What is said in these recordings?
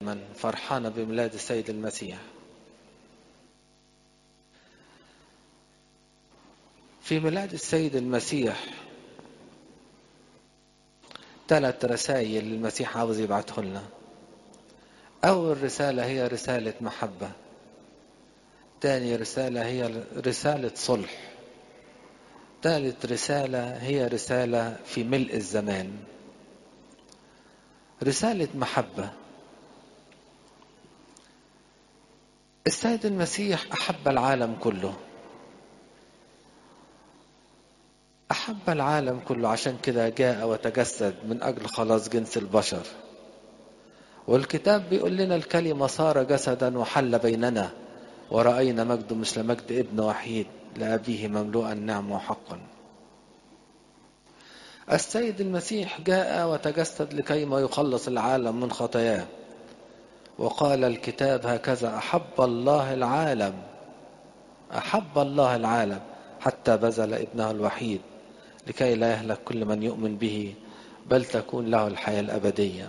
من فرحانة بميلاد السيد المسيح. في ميلاد السيد المسيح 3 رسائل المسيح عاوز يبعته لنا. أول رسالة هي رسالة محبة، تاني رسالة هي رسالة صلح، ثالث رسالة هي رسالة في ملء الزمان. رسالة محبة. السيد المسيح أحب العالم كله، أحب العالم كله، عشان كده جاء وتجسد من أجل خلاص جنس البشر. والكتاب بيقول لنا الكلمة صار جسدا وحل بيننا ورأينا مجد مثل مجد ابن وحيد لأبيه مملوءا نعمة وحقا. السيد المسيح جاء وتجسد لكيما يخلص العالم من خطاياه، وقال الكتاب هكذا أحب الله العالم حتى بذل ابنه الوحيد لكي لا يهلك كل من يؤمن به بل تكون له الحياة الأبدية.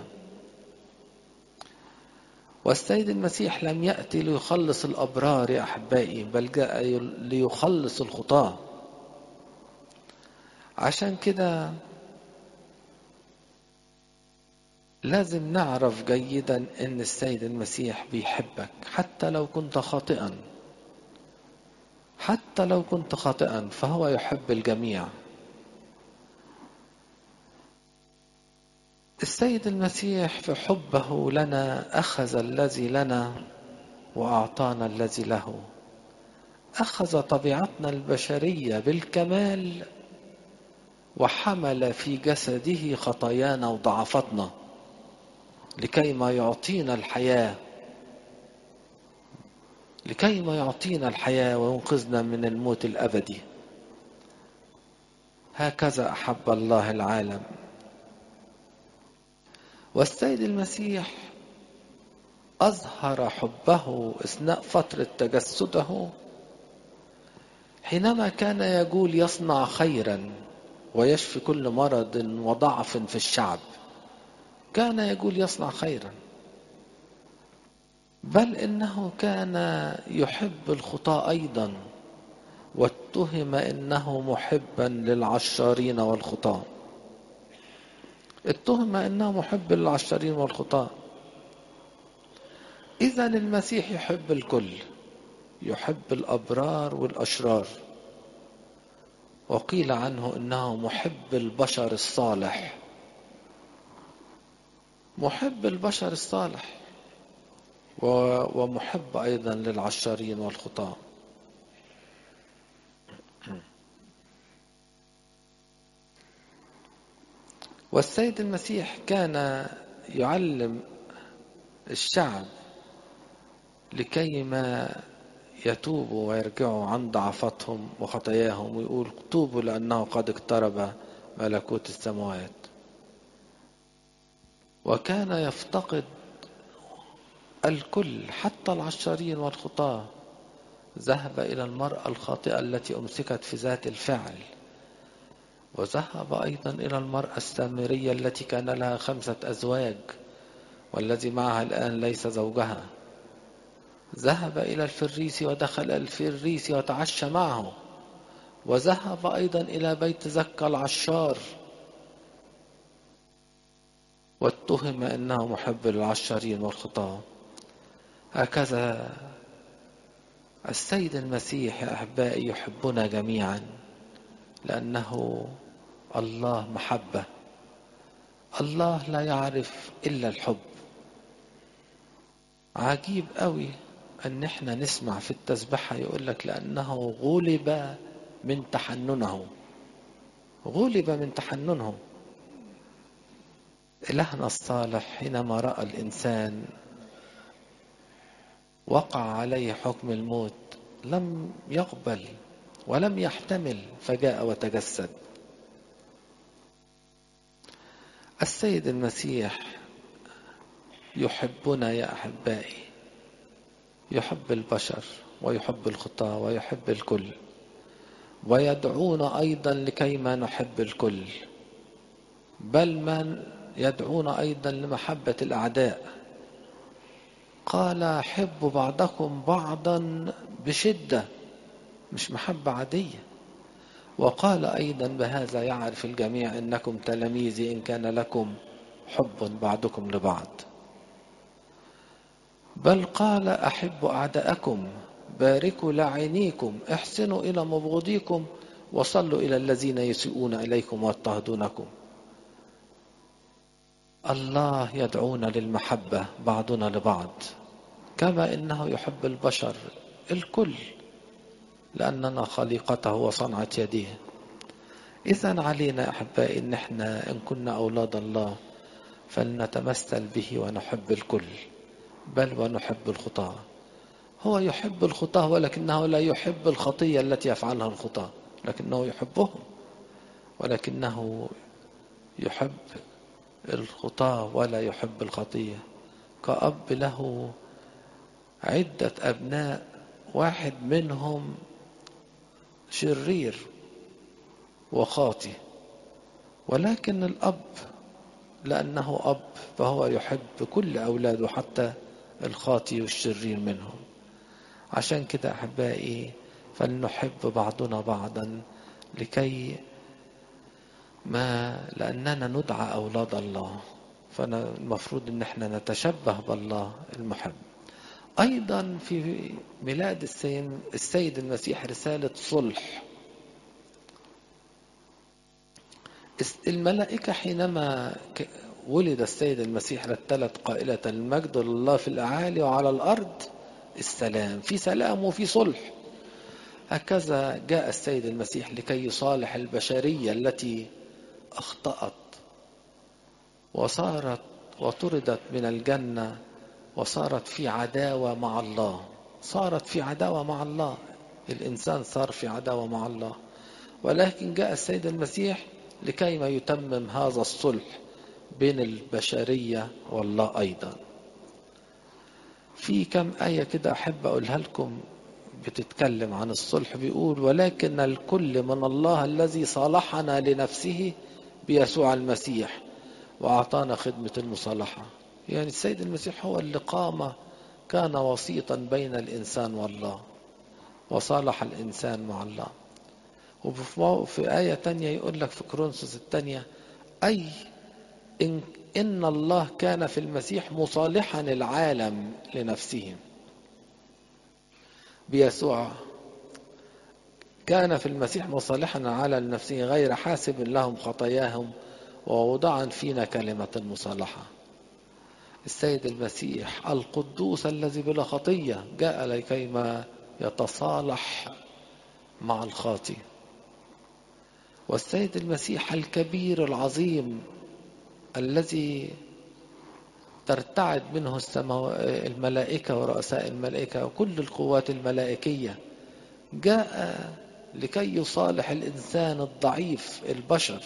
والسيد المسيح لم يأتي ليخلص الأبرار يا أحبائي، بل جاء ليخلص الخطاة. عشان كده لازم نعرف جيدا ان السيد المسيح بيحبك حتى لو كنت خاطئا، حتى لو كنت خاطئا فهو يحب الجميع. السيد المسيح في حبه لنا أخذ الذي لنا وأعطانا الذي له، أخذ طبيعتنا البشرية بالكمال وحمل في جسده خطايانا وضعفتنا لكي ما يعطينا الحياة وينقذنا من الموت الأبدي. هكذا أحب الله العالم. والسيد المسيح أظهر حبه أثناء فترة تجسده حينما كان يقول يصنع خيرا ويشفي كل مرض وضعف في الشعب. كان يقول يصنع خيرا، بل إنه كان يحب الخطاة أيضا، واتهم إنه محبا للعشارين والخطاة. اتهم إنه محب للعشارين والخطاة. إذا المسيح يحب الكل، يحب الأبرار والأشرار. وقيل عنه إنه محب البشر الصالح، محب البشر الصالح ومحب أيضا للعشارين والخطاة. والسيد المسيح كان يعلم الشعب لكي ما يتوبوا ويرجعوا عن ضعفتهم وخطاياهم، ويقول توبوا لأنه قد اقترب ملكوت السماوات. وكان يفتقد الكل حتى العشارين والخطاة. ذهب إلى المرأة الخاطئة التي أمسكت في ذات الفعل، وذهب أيضا إلى المرأة السامرية التي كان لها 5 أزواج والذي معها الآن ليس زوجها. ذهب إلى الفريسي ودخل الفريسي وتعشى معه. وذهب أيضا إلى بيت زكا العشار واتهم أنه محب للعشارين والخطاة. هكذا السيد المسيح يا أحبائي يحبنا جميعا، لأنه الله محبة. الله لا يعرف إلا الحب. عجيب قوي أن احنا نسمع في التسبحة يقول لك لأنه غلب من تحننه. غلب من تحننه. إلهنا الصالح حينما رأى الإنسان وقع عليه حكم الموت لم يقبل ولم يحتمل، فجاء وتجسد. السيد المسيح يحبنا يا أحبائي، يحب البشر ويحب الخطاة ويحب الكل، ويدعونا أيضا لكي ما نحب الكل، بل من يدعونا أيضا لمحبة الأعداء. قال حبوا بعضكم بعضا بشدة، مش محبة عادية. وقال أيضا بهذا يعرف الجميع إنكم تلاميذي إن كان لكم حب بعضكم لبعض. بل قال أحبوا أعداءكم، باركوا لاعنيكم، احسنوا إلى مبغضيكم، وصلوا إلى الذين يسيئون إليكم ويضطهدونكم. الله يدعونا للمحبة بعضنا لبعض كما إنه يحب البشر الكل، لأننا خليقته وصنعة يديه. إذن علينا أحبائي إن احنا إن كنا أولاد الله فلنتمثل به ونحب الكل، بل ونحب الخطاة. هو يحب الخطاة ولكنه لا يحب الخطية التي يفعلها الخطاة، لكنه يحبهم، ولكنه يحب الخطاة ولا يحب الخطية. كأب له عدة أبناء، واحد منهم شرير وخاطي، ولكن الأب لأنه أب فهو يحب كل أولاده حتى الخاطي والشرير منهم. عشان كده أحبائي فلنحب بعضنا بعضا لكي ما لأننا ندعى أولاد الله، فالمفروض أن احنا نتشبه بالله المحب. أيضا في ميلاد السيد المسيح رسالة صلح. الملائكة حينما ولد السيد المسيح رتلت قائلة المجد لله في الأعالي وعلى الأرض السلام، في سلام وفي صلح. هكذا جاء السيد المسيح لكي يصالح البشرية التي أخطأت وصارت وطردت من الجنة وصارت في عداوة مع الله. صارت في عداوة مع الله، الإنسان صار في عداوة مع الله، ولكن جاء السيد المسيح لكي ما يتمم هذا الصلح بين البشرية والله. أيضا في كم آية كده أحب أقولها لكم بتتكلم عن الصلح. بيقول ولكن الكل من الله الذي صالحنا لنفسه بيسوع المسيح وأعطانا خدمة المصالحة. يعني السيد المسيح هو اللي قام كان وسيطا بين الإنسان والله وصالح الإنسان مع الله. وفي آية تانية يقول لك في كورنثوس الثانية أي إن الله كان في المسيح مصالحا العالم لنفسه بيسوع. كان في المسيح مصالحا على لنفسه غير حاسب لهم خطاياهم ووضعا فينا كلمة المصالحة. السيد المسيح القدوس الذي بلا خطية جاء لكيما يتصالح مع الخاطئ. والسيد المسيح الكبير العظيم الذي ترتعد منه الملائكة ورؤساء الملائكة وكل القوات الملائكية جاء لكي يصالح الإنسان الضعيف البشر،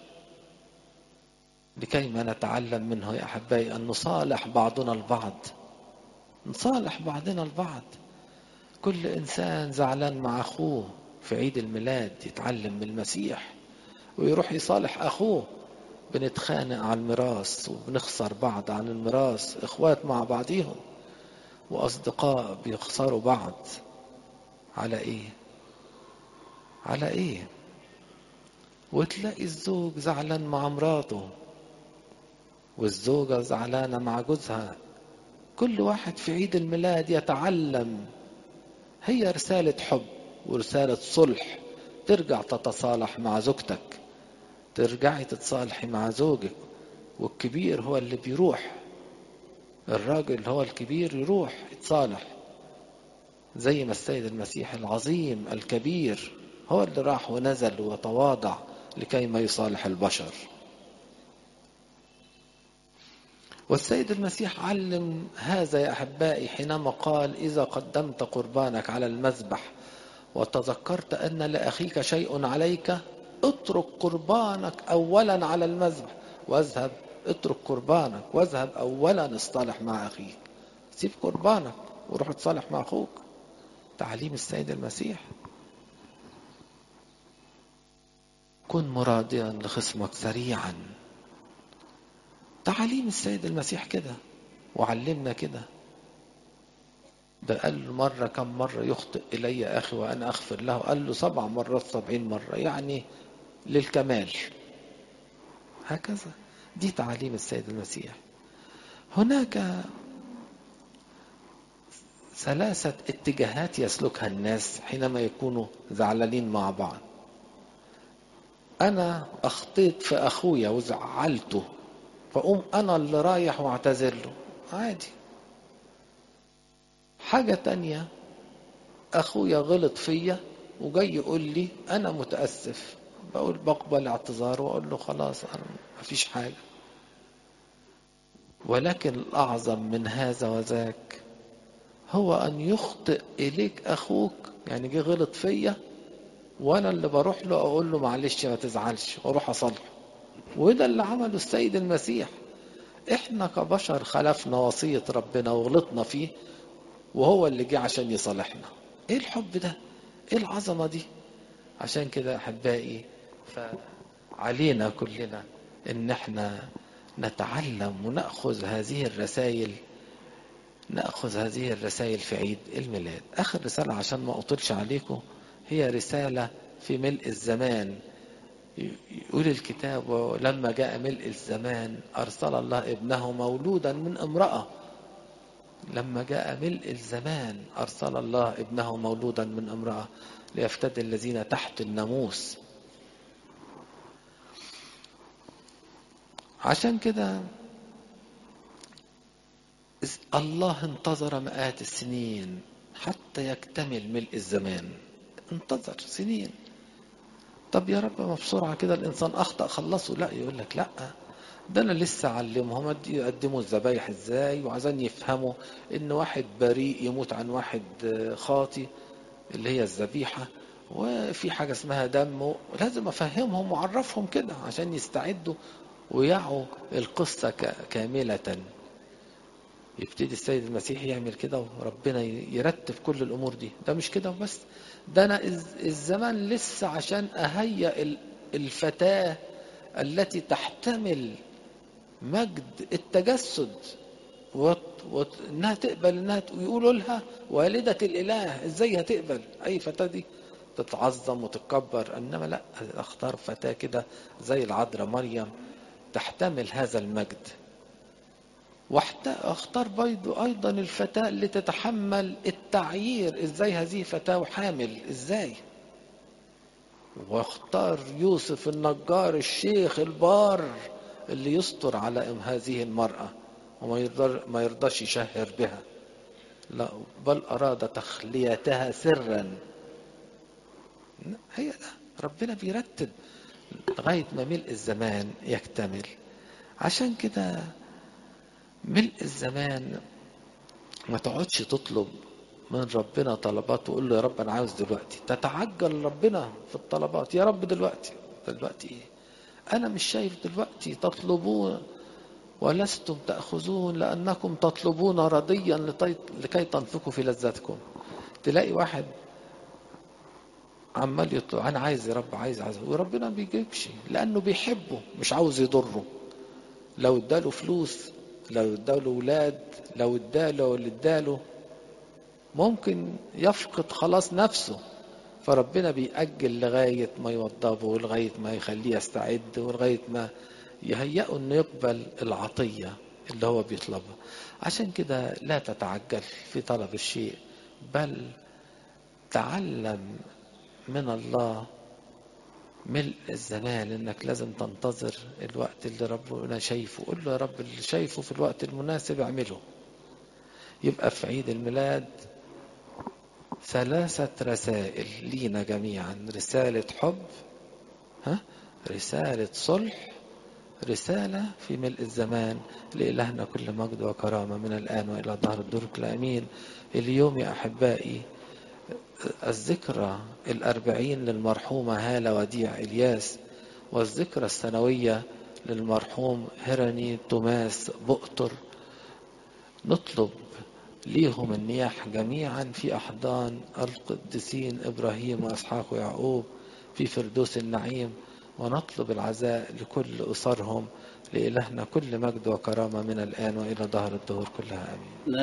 لكي ما نتعلم منه يا أحبائي أن نصالح بعضنا البعض. نصالح بعضنا البعض. كل إنسان زعلان مع أخوه في عيد الميلاد يتعلم من المسيح ويروح يصالح أخوه. بنتخانق على الميراث وبنخسر بعض عن الميراث، إخوات مع بعضهم وأصدقاء بيخسروا بعض. على إيه؟ على إيه؟ وتلاقي الزوج زعلان مع مراته والزوجة زعلانة مع جوزها. كل واحد في عيد الميلاد يتعلم. هي رسالة حب ورسالة صلح. ترجع تتصالح مع زوجتك، ترجعي تتصالحي مع زوجك. والكبير هو اللي بيروح، الراجل هو الكبير يروح يتصالح، زي ما السيد المسيح العظيم الكبير هو اللي راح ونزل وتواضع لكي ما يصالح البشر. والسيد المسيح علم هذا يا أحبائي حينما قال إذا قدمت قربانك على المذبح وتذكرت أن لأخيك شيء عليك اترك قربانك أولا على المذبح واذهب. اترك قربانك واذهب أولا اصطلح مع أخيك. سيب قربانك وروح تصالح مع أخوك. تعليم السيد المسيح. كن مراضيا لخصمك سريعا. تعليم السيد المسيح كده وعلمنا كده. ده قال له مرة كم مرة يخطئ إلي أخي وأنا أغفر له؟ قال له 7 مرات 70 مرة، يعني للكمال. هكذا دي تعاليم السيد المسيح. هناك 3 اتجاهات يسلكها الناس حينما يكونوا زعلانين مع بعض. أنا أخطيت في أخويا وزعلته، فأقوم أنا اللي رايح واعتذر له، عادي. حاجة تانية، أخويا غلط فيا وجاي يقول لي أنا متأسف، بقبل اعتذاره وأقول له خلاص أنا مفيش حاجة. ولكن الأعظم من هذا وذاك هو أن يخطئ إليك أخوك، يعني جه غلط فيا وأنا اللي بروح له أقول له معلش ما تزعلش وأروح أصلحه. وده اللي عمله السيد المسيح. إحنا كبشر خلفنا وصية ربنا وغلطنا فيه، وهو اللي جه عشان يصالحنا. إيه الحب ده؟ إيه العظمة دي؟ عشان كده أحبائي، فعلينا كلنا إن إحنا نتعلم ونأخذ هذه الرسائل، نأخذ هذه الرسائل في عيد الميلاد. آخر رسالة عشان ما أطلش عليكم، هي رسالة في ملء الزمان. يقول الكتاب: ولما جاء ملء الزمان أرسل الله ابنه مولودا من امرأة. لما جاء ملء الزمان أرسل الله ابنه مولودا من امرأة ليفتدي الذين تحت الناموس. عشان كده الله انتظر مئات السنين حتى يكتمل ملء الزمان. انتظر سنين. طب يا رب ما بسرعة كده الإنسان أخطأ خلصوا؟ لا، يقول لك لا، ده أنا لسه أعلمهم يقدموا الذبايح إزاي، وعايزين يفهموا إن واحد بريء يموت عن واحد خاطي اللي هي الذبيحة، وفي حاجة اسمها دم. لازم أفهمهم وأعرفهم كده عشان يستعدوا ويعوا القصة كاملة. يبتدي السيد المسيح يعمل كده وربنا يرتب كل الأمور دي. ده مش كده بس، ده أنا الزمان لسه عشان أهيئ الفتاة التي تحتمل مجد التجسد وإنها تقبل، إنها يقولوا لها والدة الإله. إزاي هتقبل أي فتاة دي؟ تتعظم وتتكبر. إنما لا، اختار فتاة كده زي العذراء مريم تحتمل هذا المجد. واختار ايضا الفتاة اللي تتحمل التعيير. ازاي هذه فتاة وحامل ازاي؟ واختار يوسف النجار الشيخ البار اللي يستر على هذه المرأة وما يرضاش يشهر بها، لا بل اراد تخليتها سرا. هي ده ربنا بيرتب لغاية ما ملء الزمان يكتمل. عشان كده ملء الزمان ما تقعدش تطلب من ربنا طلبات وقول له يا رب انا عاوز دلوقتي. تتعجل ربنا في الطلبات، يا رب دلوقتي. دلوقتي ايه؟ انا مش شايف دلوقتي. تطلبون ولستم تأخذون لأنكم تطلبون رضيا لكي تنفقوا في لذاتكم. تلاقي واحد عمال يطلب انا عايز يا رب، عايز وربنا ما بيجيبش لأنه بيحبه مش عاوز يضره. لو اداله فلوس، لو اداله ولاد، لو اداله اللي اداله، ممكن يفقد خلاص نفسه. فربنا بيأجل لغاية ما يوضبه ولغاية ما يخليه يستعد ولغاية ما يهيئه انه يقبل العطية اللي هو بيطلبها. عشان كده لا تتعجل في طلب الشيء، بل تعلم من الله ملء الزمان انك لازم تنتظر الوقت اللي ربنا شايفه. قل له يا رب اللي شايفه في الوقت المناسب اعمله. يبقى في عيد الميلاد 3 رسائل لينا جميعا: رسالة حب، رسالة صلح، رسالة في ملء الزمان. لإلهنا كل مجد وكرامة من الآن وإلى ظهر الدور الآمين. اليوم يا أحبائي الذكرى 40 للمرحومة هالة وديع إلياس، والذكرى السنوية للمرحوم هرني توماس بؤتر. نطلب ليهم النياح جميعا في أحضان القديسين إبراهيم وإسحاق ويعقوب في فردوس النعيم، ونطلب العزاء لكل أسرهم. لإلهنا كل مجد وكرامة من الآن وإلى ظهر الدهور كلها آمين.